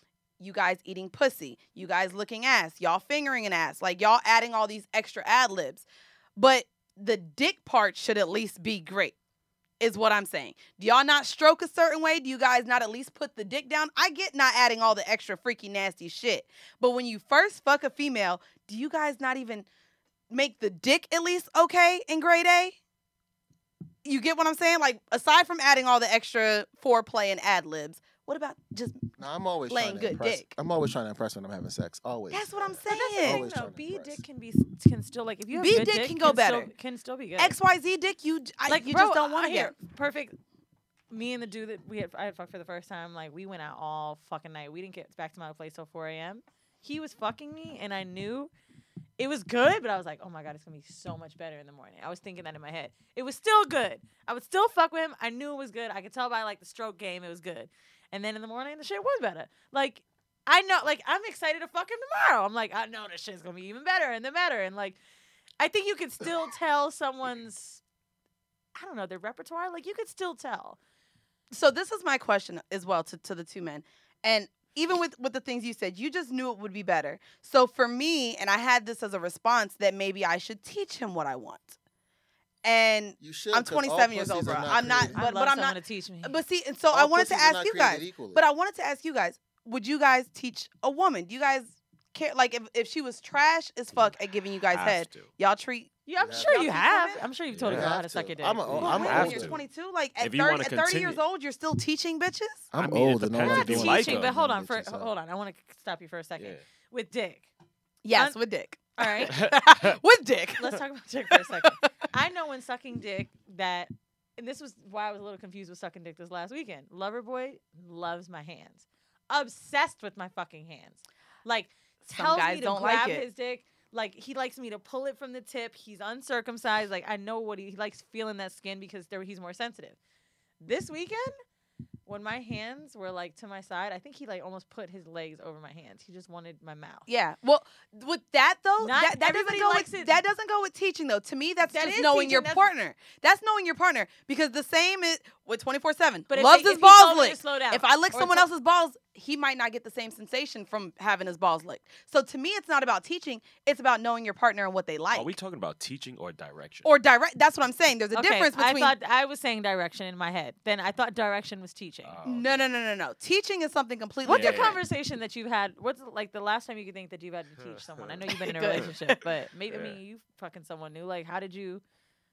you guys eating pussy, you guys looking ass, y'all fingering an ass, like y'all adding all these extra ad libs. But the dick part should at least be great, is what I'm saying. Do y'all not stroke a certain way? Do you guys not at least put the dick down? I get not adding all the extra freaky nasty shit. But when you first fuck a female, do you guys not even make the dick at least okay in grade A? You get what I'm saying? Like, aside from adding all the extra foreplay and ad libs, what about just No, I'm always laying trying to good impress. dick? I'm always trying to impress when I'm having sex. Always. That's what I'm But that's the saying. thing, Always though. trying to B impress. dick can still like if you have B good dick dick can go better. Can still be good. XYZ dick, you like you bro, just don't want to here, get. perfect. Me and the dude that I had fucked for the first time, like we went out all fucking night. We didn't get back to my place till 4 a.m. He was fucking me, and I knew it was good, but I was like, oh my God, it's gonna be so much better in the morning. I was thinking that in my head. It was still good. I would still fuck with him. I knew it was good. I could tell by like the stroke game it was good. And then in the morning, the shit was better. Like, I know, like, I'm excited to fuck him tomorrow. I'm like, I know this shit's gonna be even better and then better. And like, I think you could still tell someone's, I don't know, their repertoire. Like, you could still tell. So this is my question as well to the two men. And even with the things you said, you just knew it would be better. So for me, and I had this as a response, that maybe I should teach him what I want. And You should. I'm 'cause all 27 years pussies old, are bro. not I'm not, created I but love I'm someone not. to teach me. But see, and so All I wanted to pussies are ask not you created guys. equally. But I wanted to ask you guys, would you guys teach a woman? Do you guys care? Like, if she was trash as fuck at giving you guys Have head, to. y'all treat. Yeah, I'm Yeah. sure Y'all you keep have. women? I'm sure you've told You a girl how have to suck to. your dick. I'm Well, I'm wait, have when old. you're 22, like at If you 30, wanna at 30 years continue- old, you're still teaching bitches. I'm I mean, it old and all depends I'm if you doing like is teaching, them. but hold on, bitches, so. hold on. I want to stop you for a second. Yeah. With dick. Yes, Un- with dick. All right. With dick. Let's talk about dick for a second. I know when sucking dick that, and this was why I was a little confused with sucking dick this last weekend. Loverboy loves my hands. Obsessed with my fucking hands. Like, Some tells guys me to don't like grab it. his dick. Like, he likes me to pull it from the tip. He's uncircumcised. Like, I know what he likes feeling that skin because he's more sensitive. This weekend, when my hands were like to my side, I think he like almost put his legs over my hands. He just wanted my mouth. Yeah. Well, with that though, Not that doesn't everybody go likes with, it. that doesn't go with teaching though. To me, that's That just is knowing your teaching. partner. That's knowing your partner because the same is with 24/7. But if Loves they- his if he told balls me to licked. slow down, If I lick or someone to- else's balls, he might not get the same sensation from having his balls licked. So to me, it's not about teaching. It's about knowing your partner and what they like. Are we talking about teaching or direction? Or direct. That's what I'm saying. There's a Okay, difference between. I thought I was saying direction in my head. Then I thought direction was teaching. Oh, No, okay. no. Teaching is something completely What's Yeah. the different. conversation that you've had? What's like the last time you could think that you've had to teach someone? I know you've been in a Good. relationship, but maybe I Yeah. mean you fucking someone new. Like, how do you?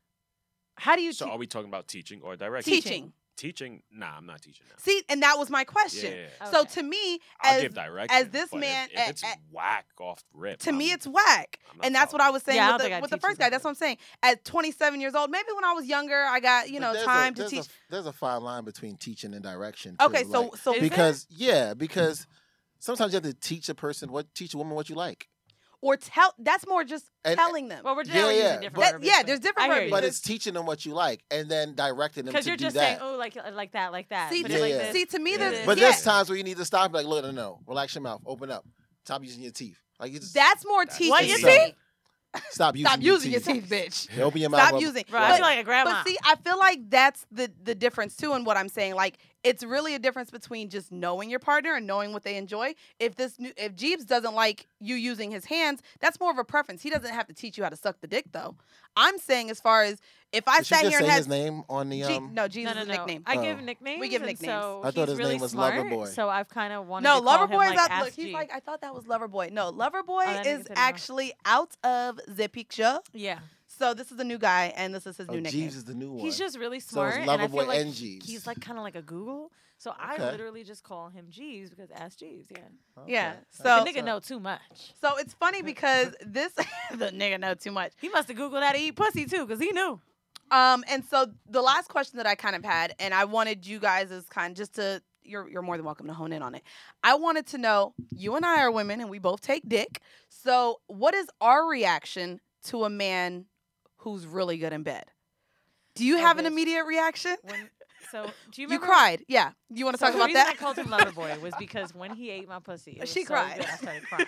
So are we talking about teaching or direction? Teaching. Teaching? Nah, I'm not teaching now. See, and that was my question. Yeah. So Okay. to me, I'll as give direction. this but man- if it's whack off rip, to me, I'm- it's whack. I'm not And that's what I was saying Yeah, I don't with think the, I'd with the teach you first guy. That's what I'm saying. At 27 years old, maybe when I was younger, I got, But there's time to there's teach. there's a fine line between teaching and direction. Too. Okay, so like, so Is because sometimes you have to teach a woman what you like. or tell. That's more just And- telling them. Well, we're Yeah, now yeah, using different but- verbiage, yeah, but there's different I hear verbiage. you. But it's teaching them what you like and then directing them to because do you're just that. saying, oh, like that, like that. See, but Yeah, it's like yeah. this. see, to me, Yeah. there's But yeah, there's times where you need to stop and be like, look, no, relax your mouth, open up, stop using your teeth. Like you just that's more That's teaching. What, your So, teeth? Stop using Stop your using your teeth. teeth, bitch. Open your mouth. Stop up. using. Bro, I But- feel like a grandma. But see, I feel like that's the difference too in what I'm saying. Like, it's really a difference between just knowing your partner and knowing what they enjoy. If Jeeves doesn't like you using his hands, that's more of a preference. He doesn't have to teach you how to suck the dick, though. I'm saying as far as if I Did she sat just here and say had his name on the no, Jeeves no, is a no. nickname. I Oh. give nicknames. We give and nicknames. So I thought he's his really name was smart, Loverboy. So I've kind of wanted No, to call him Loverboy like is out. Ask Look, he's G. like, I thought that was Loverboy. No, Loverboy I didn't is consider him. actually out of the picture. Yeah. So this is a new guy, and this is his Oh, new nickname. Jeeves is the new one. He's just really So it's smart, and I Loverboy feel like and Jeeves. he's like kind of like a Google. So I Okay. literally just call him Jeeves because Ask Jeeves. Yeah. Okay. Yeah, That's so- The what's nigga up. know too much. So it's funny because this the nigga know too much. He must have Googled how to eat pussy too, because he knew. And so the last question that I kind of had, and I wanted you guys as kind just to you're more than welcome to hone in on it. I wanted to know, you and I are women and we both take dick. So what is our reaction to a man who's really good in bed? Do you Oh, have an bitch. immediate reaction? So do you You remember? cried. Yeah. You want to So talk the about reason that? I called him Loverboy was because when he ate my pussy, it was She so cried. good, I started crying.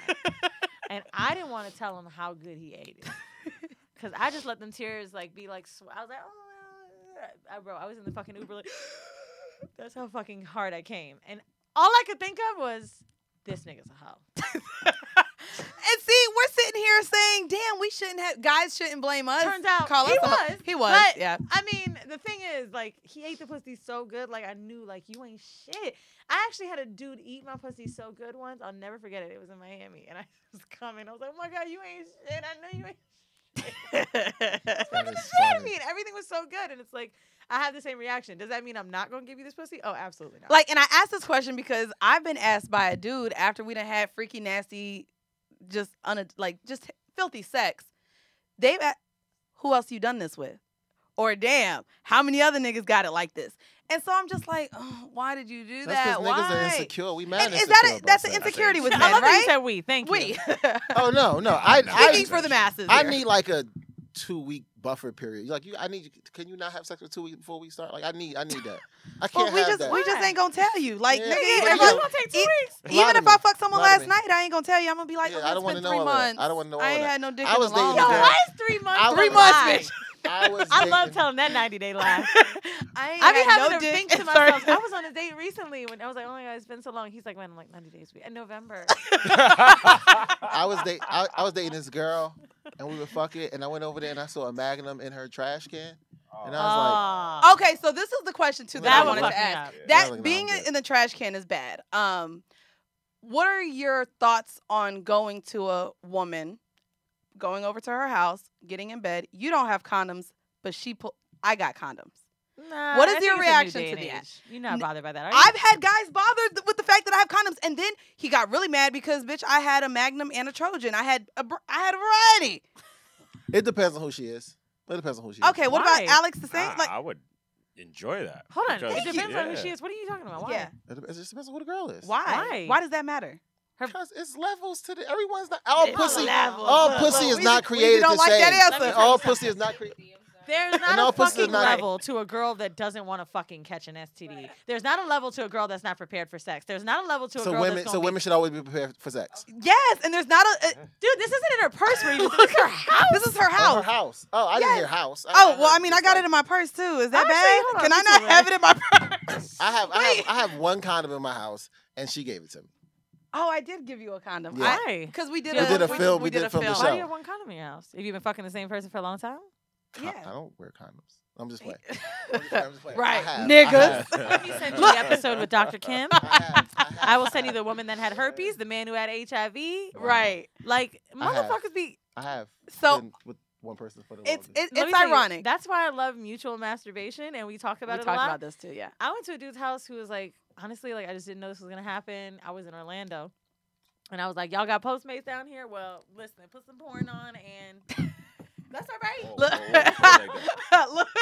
And I didn't want to tell him how good he ate it. Because I just let them tears like be like, I was like, oh, bro, I was in the fucking Uber like, that's how fucking hard I came. And all I could think of was, this nigga's a hoe. And see, we're sitting here saying, "Damn, we shouldn't have. Guys shouldn't blame us." Turns out Call he us a hoe. was. He was. But, Yeah. I mean, the thing is, like, he ate the pussy so good, like, I knew, like, you ain't shit. I actually had a dude eat my pussy so good once. I'll never forget it. It was in Miami, and I was coming. I was like, oh my God, you ain't shit. I know you ain't shit. That Fucking is shit. I funny. mean, everything was so good, and it's like, I have the same reaction. Does that mean I'm not going to give you this pussy? Oh, absolutely not. Like, and I asked this question because I've been asked by a dude after we done had freaky, nasty, just filthy sex. They've asked, who else you done this with? Or damn, how many other niggas got it like this? And so I'm just like, oh, why did you do That's that? because niggas are Why? insecure. We mad And is insecure that about that's an sex. insecurity with I men, love that you right? said we. Thank you. We. Oh no. Speaking for the masses. I here. need like a 2-week buffer period. Like I need. Can you not have sex for 2 weeks before we start? Like I need that. I can't Well, have that. we just ain't gonna tell you. Like, Yeah, nigga, but if yeah. It's I- going to take 2 e- weeks. A lot even of if I me. fuck someone A lot of last me. night, I ain't gonna tell you. I'm gonna be like, Yeah, oh, I don't it's wanna been know 3 all of that. months. I don't wanna know all I of ain't that. had no dick I in was a long dating a Yo, girl. time. why is 3 months? I was 3 like- months, Right. bitch. I was. I love dating- telling that 90-day laugh. I ain't I be had having no to dick think to in myself. 30 I was on a date recently when I was like, oh my God, it's been so long. He's like, man, I'm like 90 days. In November. I was dating this girl, and we were fucking, and I went over there and I saw a Magnum in her trash can, and I was Oh. Okay, so this is the question too that That I would wanted fuck to me ask. up. Yeah, That like, being no, I'm good. in the trash can is bad. What are your thoughts on going to a woman, going over to her house, getting in bed? You don't have condoms, but I got condoms. Nah, What is I think your it's a new reaction day to and that? age. You're not bothered by that, are you? I've had guys bothered with the fact that I have condoms, and then he got really mad because, bitch, I had a Magnum and a Trojan. I had a variety. It depends on who she is. It depends on who she is. Okay, what Why? about Alex the same? Like, I would enjoy that. Hold on. because- It depends on who yeah. she is. What are you talking about? Why? yeah, It just depends on who the girl is. why? Why? Why does that matter? Because it's levels to the. Everyone's not. All It's pussy. levels. All Look, pussy look, is not Weezy created don't the like same. that Let me answer. tell you All something. pussy is not created. There's And not all a pussy is fucking not- level to a girl that doesn't want to fucking catch an STD. There's not a level to a girl that's not prepared for sex. There's not a level to a So girl women, that's so gonna women should always be prepared for sex. Yes, and there's not a. Dude, this isn't in her purse, Reed. This is her house. This is her Oh, house. her house. Oh, I didn't Yes. hear house. Oh well, I mean, I got it in my purse too. Is that Actually, bad? hold on, Can I me not too, have Ray. it in my purse? I have one condom in my house, and she gave it to me. Oh, I did give you a condom. Yeah. Why? Because we did We a did a film- We did a film. the Why do show. you have one condom in your house? Have you been fucking the same person for a long time? Yeah. I don't wear condoms. I'm just playing. I'm just playing. Right, I have, niggas. Let me send you the episode with Dr. Kim. I I will send you the woman that had herpes, the man who had HIV. Right. Like, I have. motherfuckers be. I have. So been with one person for the it's longest. Let it's me tell you, ironic. that's why I love mutual masturbation, and we talk about We it a talked lot. about this too. Yeah. I went to a dude's house who was like, honestly, like I just didn't know this was gonna happen. I was in Orlando, and I was like, y'all got Postmates down here? Well, listen, put some porn on, and that's all right. Whoa, Look. whoa, whoa, Look.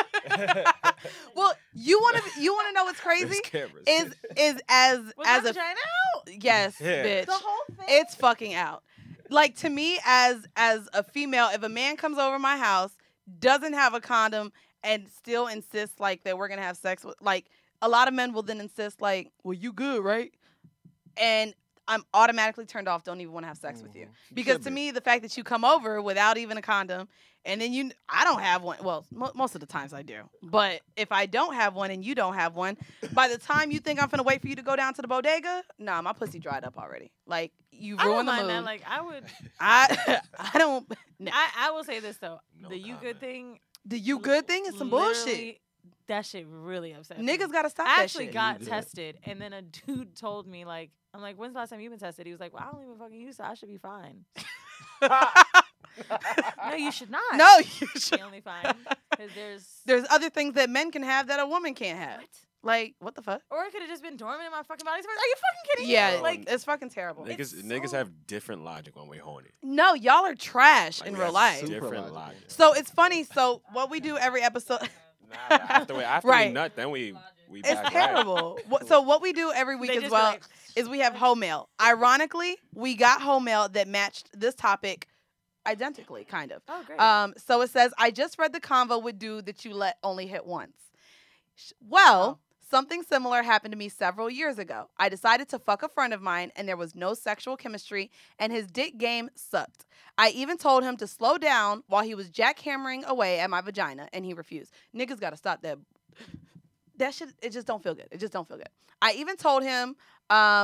Well, you want to know what's There's crazy? cameras. Is as Was as my a vagina out? yes, Yeah. bitch. The whole thing. It's fucking out. Like, to me, as a female, if a man comes over my house, doesn't have a condom, and still insists like that we're gonna have sex with, like, a lot of men will then insist like, well, you good, right? And I'm automatically turned off. Don't even want to have sex with you. Because should to be. me, the fact that you come over without even a condom, and then I don't have one. Well, most of the times I do. But if I don't have one and you don't have one, by the time you think I'm finna wait for you to go down to the bodega, nah, my pussy dried up already. Like, you I don't ruined the mind mood. that. Like I would. I don't. No. I will say this though. No The you comment. good thing. The you good thing is some bullshit. literally, That shit really upset me. Niggas gotta stop I that actually shit. got You do it. tested, and then a dude told me like, I'm like, when's the last time you been tested? He was like, well, I don't even fucking use it. I should be fine. No, you should not. No, you Be should. only fine because There's other things that men can have that a woman can't have. what? Like, what the fuck? Or it could have just been dormant in my fucking body. Are you fucking kidding Yeah, me? Like, it's fucking terrible. It's Niggas so- have different logic when we horny. No, y'all are trash in Like, real that's life. Super Different logical. logic. So it's funny. So what we do every episode, Nah, after we Right. nut, then we it's back right. terrible. So what we do every week they as just well like, is we have home mail. Ironically, we got home mail that matched this topic identically, kind of. oh great. So it says, I just read the convo with dude that you let only hit once. Well, something similar happened to me several years ago. I decided to fuck a friend of mine, and there was no sexual chemistry, and his dick game sucked. I even told him to slow down while he was jackhammering away at my vagina, and he refused. Niggas gotta stop that. That shit, it just don't feel good. It just don't feel good. I even told him,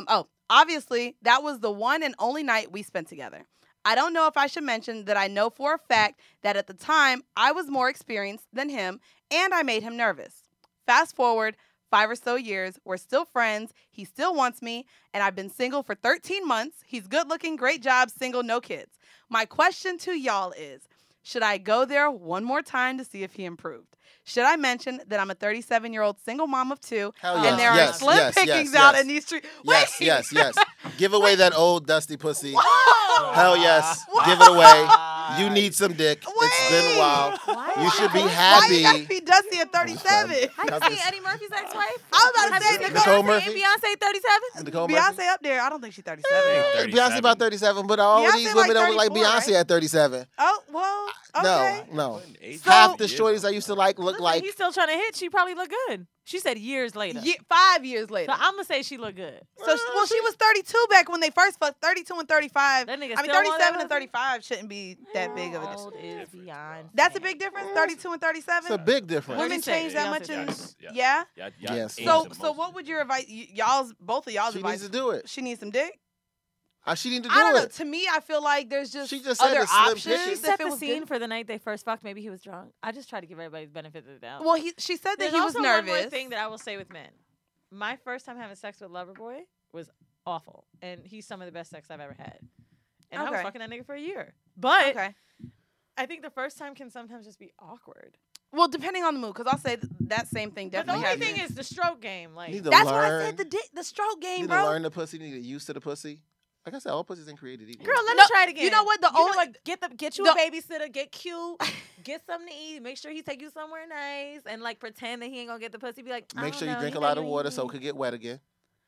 Obviously, that was the one and only night we spent together. I don't know if I should mention that I know for a fact that at the time I was more experienced than him and I made him nervous. Fast forward 5 or so years, we're still friends, he still wants me, and I've been single for 13 months. He's good looking, great job, single, no kids. My question to y'all is, should I go there one more time to see if he improved? Should I mention that I'm a 37-year-old single mom of 2 Hell and yes, there yes, are slim yes, pickings yes, out yes. in these streets? Yes, Wait. yes. Give away that old dusty pussy. Whoa. Hell yes. Whoa. Give it away. You need some dick. It's been a Wait. while. Why? You should be Why happy. you gotta be dusty at 37? Have you seen Eddie Murphy's ex-wife? I was about to Have say, you seen Nicole Beyonce Murphy? and Beyonce 37? Nicole Murphy? Beyonce up there. I don't think she's 37. Think Beyonce about 37, but all of Beyonce these like women don't look like 34, Beyonce right? at 37. Oh, well, okay. No. So- Half the shorties I used to like look Listen, like. he's still trying to hit. She probably look good. She said years later. 5 years later. So I'm gonna say she look good. So, well, she was 32 back when they first fucked. 32 and 35. That nigga I mean, still want that 37 and pussy? 35 shouldn't be that big of a How difference. old is Beyonce? That's a big difference, 32 and 37? It's a big difference. Women 36. change that Beyonce much in, does. yeah? Yeah. Yes. So what would your advice, both of y'all's She advice? needs to do it. She needs some dick? She need to do I don't know. it. To me, I feel like there's just, She just said other the slim options. pickings. She if set it the was scene good. for the night they first fucked. Maybe he was drunk. I just try to give everybody the benefit of the doubt. Well, she said that There's he was also nervous. one more thing that I will say with men. My first time having sex with Loverboy was awful, and he's some of the best sex I've ever had. And I was Okay. fucking that nigga for a year. But Okay. I think the first time can sometimes just be awkward. Well, depending on the mood, because I'll say that same thing But the definitely only happens. thing is the stroke game. Like, Need to That's what I learn. said. The stroke You game, need bro. to learn the pussy. You need to get used to the pussy. Like I said, all pussies ain't created equal. girl, let No, me try it again. you know what? The You know only- what? Get you the- a babysitter, get cute, get something to eat, make sure he take you somewhere nice, and like pretend that he ain't gonna get the pussy. Be like, I Make don't sure you know, drink he a said lot of you water eat so it me. could get wet again.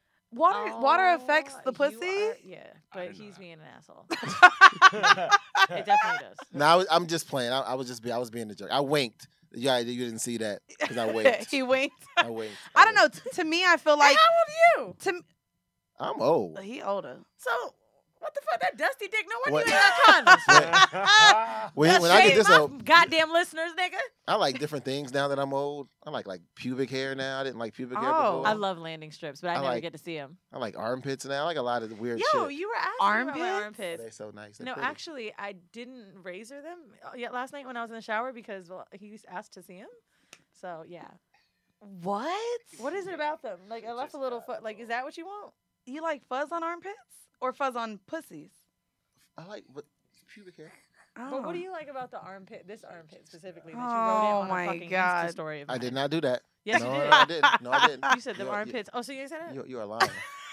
Water affects the You pussy. yeah, I but didn't know he's that. being an asshole. It definitely does. No, I'm just playing. I was being a jerk. I winked. Yeah, you didn't see that because I winked. He winked. I winked. I don't know. To me, I feel like How old are you? I'm old. he older. So what the fuck? That dusty dick? No wonder What? you ain't got condoms. When That's I get shame this my old, goddamn listeners, nigga. I like different things now that I'm old. I like pubic hair now. I didn't like pubic hair Oh. before. I love landing strips, but I I never like- get to see them. I like armpits now. I like a lot of weird Yo, shit. you were asking about my Armpits? armpits. They're so nice. They're No, pretty. actually, I didn't razor them yet last night when I was in the shower because he asked to see him. So yeah, What? what is it about them? Like I left a little foot. Like, is that what you want? You like fuzz on armpits or fuzz on pussies? I like pubic hair. But what do Oh. you like about the armpit? This armpit specifically that you Oh, wrote in on my a fucking God. Insta story. Of I mine. did not do that. Yes, no, you did. no, I didn't. No, I didn't. You said the You are- armpits. Oh, so you said it? You are lying.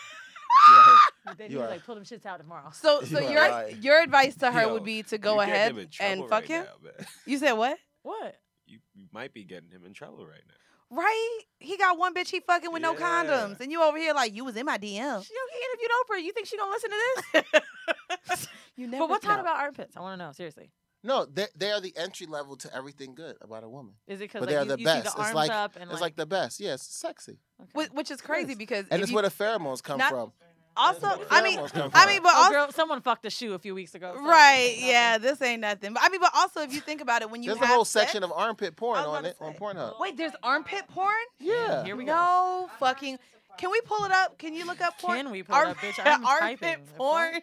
Then you he was are- like, pull them shits out tomorrow. So You so are your lying. your advice to her Yo, would be to go You're getting ahead him in trouble and fuck right him. now, man. You said what? What? You might be getting him in trouble right now. Right? He got one bitch he fucking with no Yeah. condoms, and you over here like you was in my DM. Yo, he interviewed Oprah. You think she gonna listen to this? You never. But what's hot know. about armpits? I want to know. Seriously. No, they are the entry level to everything good about a woman. Is it because But like, they are you, the you best. see the arms It's like up and it's like the best. Yeah, it's sexy. okay. Which is crazy Yes. because And if it's you- where the pheromones come not- from. also That's where the I mean pheromones come I mean from. but Oh, also girl, someone fucked a shoe a few weeks ago. so right nothing. yeah this ain't nothing. But I mean but also if you think about it when you There's have a whole sex- section of armpit porn I was on about it to on say. Pornhub. Wait, there's armpit porn? Yeah. Here we go. No fucking. Can we pull it up? Can you look up porn? Can we pull it up, bitch? I'm armpit typing. The porn.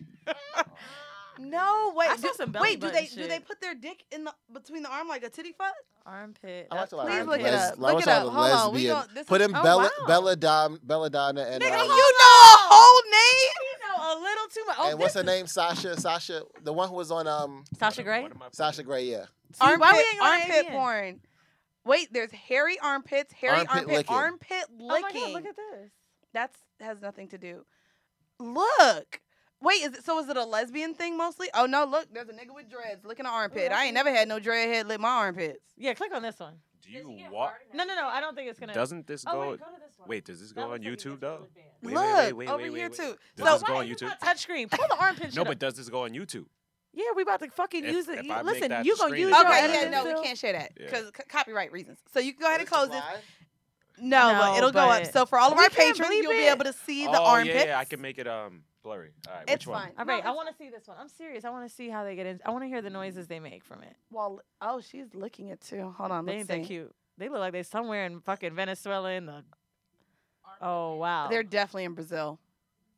No, wait. I saw some belly wait, do button they do they shit. put their dick in the between the arm like a titty fuck? Armpit. I watch a lot of Please look it les- up. I Look watch it a lot up. of Hold on, we lesbian. gon- this Put is- in Oh, Belladonna and Nigga, you uh, know a whole name? You know a little too much. Oh, and what's this her name? Sasha, the one who was on Sasha Grey? What am I Sasha Grey. Yeah. See, why we Armpit, ain't going to armpit AVN? porn. Wait, there's hairy armpits, hairy Armpit armpit, licking. armpit Oh my licking. God, look at this. That's has nothing to do. Look. Wait, is it a lesbian thing mostly? Oh no, look, there's a nigga with dreads licking an armpit. that's I ain't never had no dread head lick my armpits. Yeah, click on this one. Do you walk? No, I don't think it's gonna. Doesn't this Oh go? wait, go to this one. Wait, does this That go on looks like YouTube it's though? really bad. Wait, Look, wait, wait, over wait, here wait, too. wait. Does So this go Why on is it YouTube? not touchscreen? Pull the armpit No, shit but up. does this go on YouTube? Yeah, we about to fucking If- use it. if You- I make Listen, that you the gonna screen, use it's your Okay, gonna yeah, editing no, we skill? can't share that Yeah. because copyright reasons. So you can go ahead and close it. Live? No, but it'll go up. but So for all of we our can't patrons, bleep you'll be it. able to see the Oh armpits. yeah, I can make it blurry. All right, It's which one? fine. All No, right, it's I want to see this one. I'm serious. I want to see how they get in. I want to hear the noises they make from it. Well, oh, she's licking it too. Hold on, They let's ain't see. that cute. They look like they somewhere in fucking Venezuela in the. Oh wow. They're definitely in Brazil.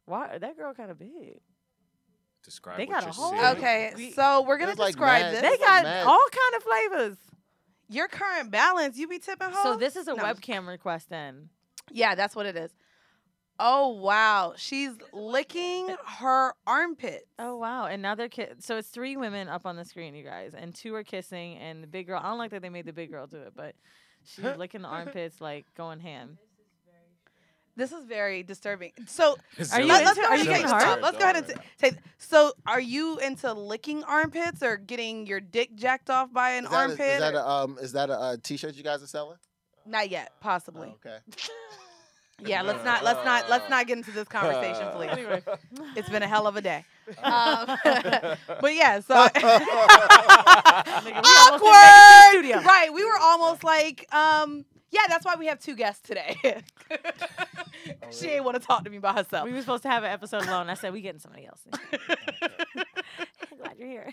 Why that girl kind of big? Describe They what got a you're whole- seeing. Okay, so we're gonna There's, like, describe mad- this. They This is got mad. all kind of flavors. Your current balance, you be tipping hoes? So this is a No. webcam request then. Yeah, that's what it is. Oh wow, she's licking her armpit. Oh wow! And now they're so it's 3 women up on the screen, you guys, and 2 are kissing, and the big girl. I don't like that they made the big girl do it, but she's licking the armpits like going ham. This is very disturbing. So Are you let's into- go are ahead you and getting take- hard? let's go ahead and say. So are you into licking armpits or getting your dick jacked off by an armpit? Is that a t-shirt you guys are selling? Not yet, possibly. Oh, okay. Yeah, let's not get into this conversation, please. Anyway, It's been a hell of a day. But yeah, so nigga, we almost didn't make it to the awkward. studio. Right, we were almost like, yeah, that's why we have 2 guests today. She ain't want to talk to me by herself. We were supposed to have an episode alone. I said we getting somebody else. Glad you're here.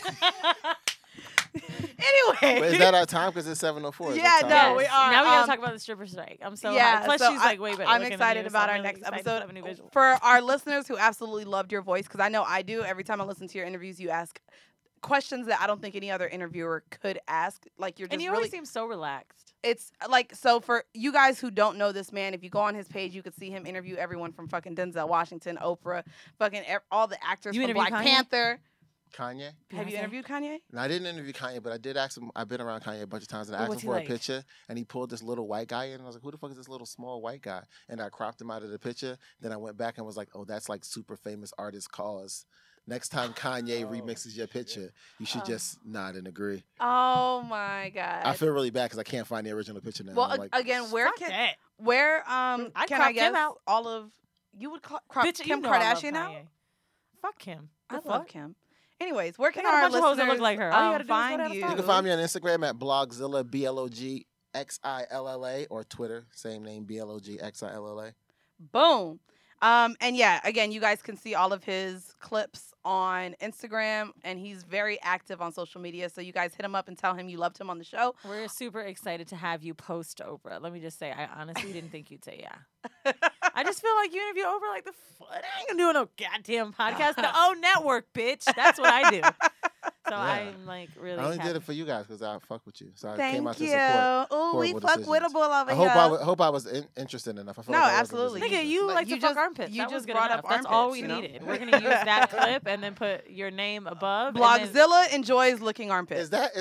Anyway, Wait, is that our time? Because it's 7:04. Yeah, no, we are. Now we gotta um, talk about the stripper strike. I'm so yeah, hyped. Plus so she's like way better. I'm looking than excited you, about so our I'm next really excited to episode. have a new visual. For our listeners who absolutely loved your voice, because I know I do. Every time I listen to your interviews, you ask questions that I don't think any other interviewer could ask. Like you're just And you really. always seem so relaxed. It's like, so for you guys who don't know this man, if you go on his page, you could see him interview everyone from fucking Denzel Washington, Oprah, fucking all the actors You from interview Black Kanye? Panther. Kanye? Have you Beyonce? interviewed Kanye? No, I didn't interview Kanye, but I did ask him. I've been around Kanye a bunch of times, and I Oh, asked him what's he for like? a picture, and he pulled this little white guy in. And I was like, "Who the fuck is this little small white guy?" And I cropped him out of the picture. Then I went back and was like, "Oh, that's like super famous artist Cause. Next time Kanye remixes your picture, you should Oh. just nod and agree." Oh my god. I feel really bad because I can't find the original picture now. well, I'm like, again, where Fuck can that. can I'd I crop guess Kim out. all of you would crop Bitch, Kim you know I love Kardashian out? Kanye. Fuck him. I The love fuck? Kim. Anyways, where can got a our bunch of hoes listeners that look like her. All you gotta do is go find down the you? style. you can find me on Instagram at Blogzilla, BLOGXILLA, or Twitter, same name, BLOGXILLA. Boom. And yeah, again, you guys can see all of his clips on Instagram, and he's very active on social media. So you guys hit him up and tell him you loved him on the show. We're super excited to have you post Oprah. Let me just say, I honestly didn't think you'd say yeah. I just feel like you interview Oprah like the I ain't gonna do no goddamn podcast. The O Network, bitch. That's what I do. So Yeah. I'm like really. I only happy. did it for you guys because I fuck with you. So I Thank came out to you. support. Oh, we horrible fuck decisions. wittable over I here. hope I was interested enough. I felt No, like I wasn't absolutely. listening Nigga, to you But like you to fuck just- armpits. you That was just good brought enough. up That's all armpits, we you know? needed. We're gonna use that clip and then put your name above. and then- Blogzilla enjoys licking armpits. Is that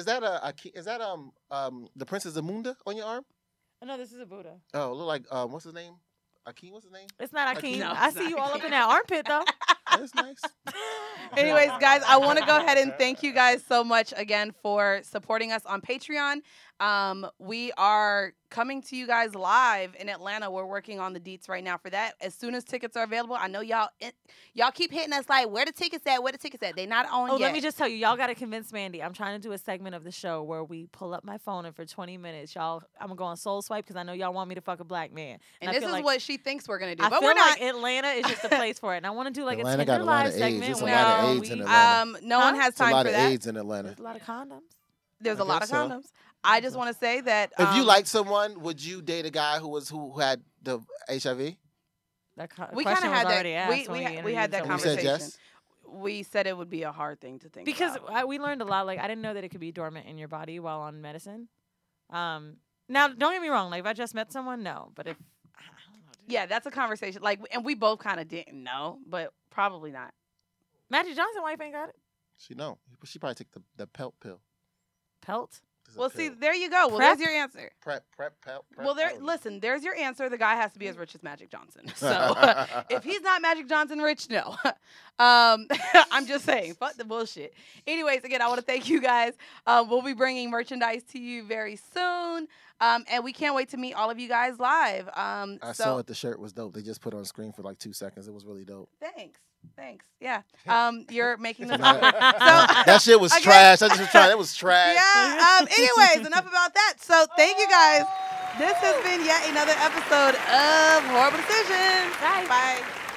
the Princess Zamunda on your arm? Oh, no, this is a Buddha. Oh, look like what's his name? Akeem, what's his name? It's not Akeem. Akeem. No, I it's see not you all up Akeem. in that armpit though. That's nice. Anyways, guys, I want to go ahead and thank you guys so much again for supporting us on Patreon. We are coming to you guys live in Atlanta. We're working on the deets right now for that. As soon as tickets are available, I know y'all keep hitting us like, where the tickets at? Where the tickets at? They not on Oh, yet. let me just tell you, y'all got to convince Mandy. I'm trying to do a segment of the show where we pull up my phone and for 20 minutes, y'all, I'm going to go on Soul Swipe because I know y'all want me to fuck a black man. and I this feel is like, what she thinks we're going to do. I But feel we're not. like Atlanta is just a place for it. And I want to do like Atlanta a got Tinder a lot Live of AIDS. segment There's a where lot of we- AIDS in Atlanta. No one Huh? has There's a time lot for of that. AIDS in Atlanta. There's a lot of condoms. There's a I lot guess of so. condoms. I just want to say that If you like someone, would you date a guy who had the HIV? That we question kind of was had already that. asked We when we had that interviewed You said someone. conversation. yes. We said it would be a hard thing to think Because about. we learned a lot. Like I didn't know that it could be dormant in your body while on medicine. Now, don't get me wrong. Like if I just met someone, no. But if I don't know, dude. Yeah, that's a conversation. Like, and we both kind of didn't know, but probably not. Magic Johnson wife ain't got it. She probably took the pelt pill. Pelt. There's a Well, see, pill. there you go. Well, Prep? there's your answer. Prep. Well, there. I don't know. Listen, there's your answer. The guy has to be as rich as Magic Johnson. So if he's not Magic Johnson rich, no. I'm just saying, fuck the bullshit. Anyways, again, I want to thank you guys. We'll be bringing merchandise to you very soon, and we can't wait to meet all of you guys live. I saw it. The shirt was dope. They just put it on screen for like 2 seconds. It was really dope. Thanks. Yeah. You're making this. That So that shit was again- trash. I just was trying. It was trash. yeah. Anyways, enough about that. So thank you guys. This has been yet another episode of Horrible Decisions. Bye. Bye.